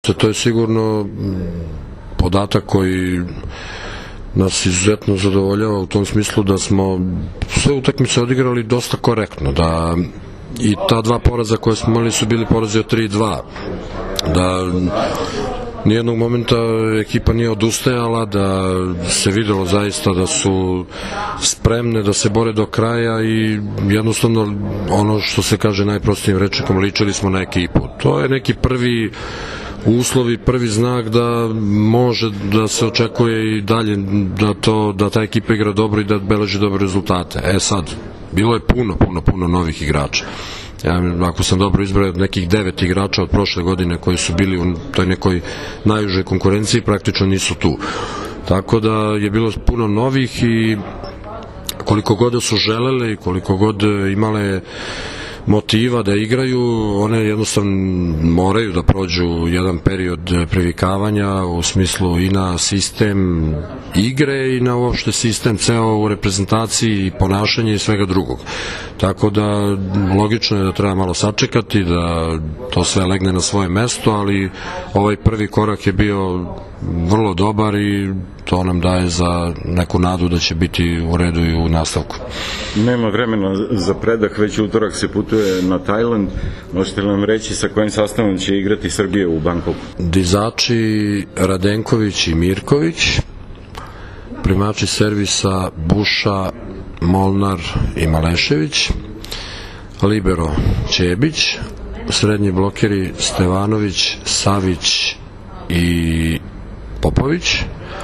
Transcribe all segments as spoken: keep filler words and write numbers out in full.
To je sigurno podatak koji nas izuzetno zadovoljava u tom smislu da smo sve utakmice odigrali dosta korektno, da i ta dva poraza koje smo imali su bili porazi od tri dva, da nijednog momenta ekipa nije odustajala, da se videlo zaista da su spremne da se bore do kraja i jednostavno ono što se kaže najprostijim rečnikom, ličili smo na ekipu. To je neki prvi uslovi, prvi znak da može da se očekuje i dalje da, to, da ta ekipa igra dobro i da beleži dobre rezultate. E sad, bilo je puno, puno, puno novih igrača. Ja, ako sam dobro izbrojao, nekih devet igrača od prošle godine koji su bili u toj nekoj najužoj konkurenciji praktično nisu tu. Tako da je bilo puno novih i koliko god su želele i koliko god imale motiva da igraju, one jednostavno moraju da prođu jedan period previkavanja u smislu i na sistem igre i na uopšte sistem ceo u reprezentaciji i ponašanje i svega drugog. Tako da logično je da treba malo sačekati da to sve legne na svoje mesto, ali ovaj prvi korak je bio vrlo dobar i to nam daje za neku nadu da će biti u redu i u nastavku. Nema vremena za predah, već utorak se putuje na Tajland. Možete li nam reći sa kojim sastavom će igrati Srbija u Bangkoku? Dizači Radenković i Mirković, primači servisa Buša, Molnar i Malešević, libero Ćebić, srednji blokeri Stevanović, Savić i Popović,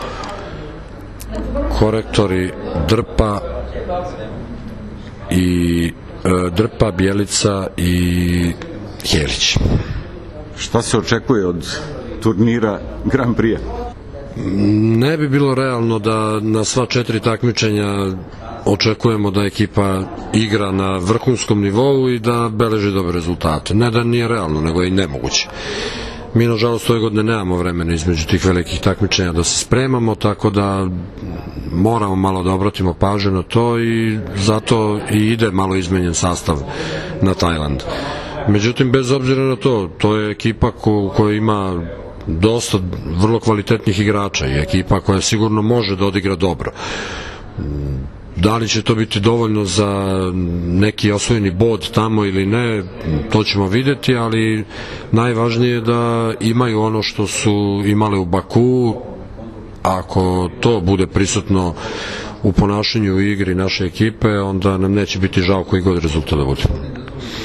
korektori Drpa i e, Drpa, Bjelica i Helić. Šta se očekuje od turnira Grand Prix-a? Ne bi bilo realno da na sva četiri takmičenja očekujemo da ekipa igra na vrhunskom nivou i da beleži dobre rezultate. Ne da nije realno, nego je i nemoguće. Mi, nažalost, ove godine nemamo vremena između tih velikih takmičenja da se spremamo, tako da moramo malo da obratimo pažnju na to i zato i ide malo izmenjen sastav na Tajland. Međutim, bez obzira na to, to je ekipa ko, koja ima dosta vrlo kvalitetnih igrača i ekipa koja sigurno može da odigra dobro. Da li će to biti dovoljno za neki osvojeni bod tamo ili ne, to ćemo videti, ali najvažnije je da imaju ono što su imale u Baku. Ako to bude prisutno u ponašanju i igri naše ekipe, onda nam neće biti žao koji god rezultat da bude.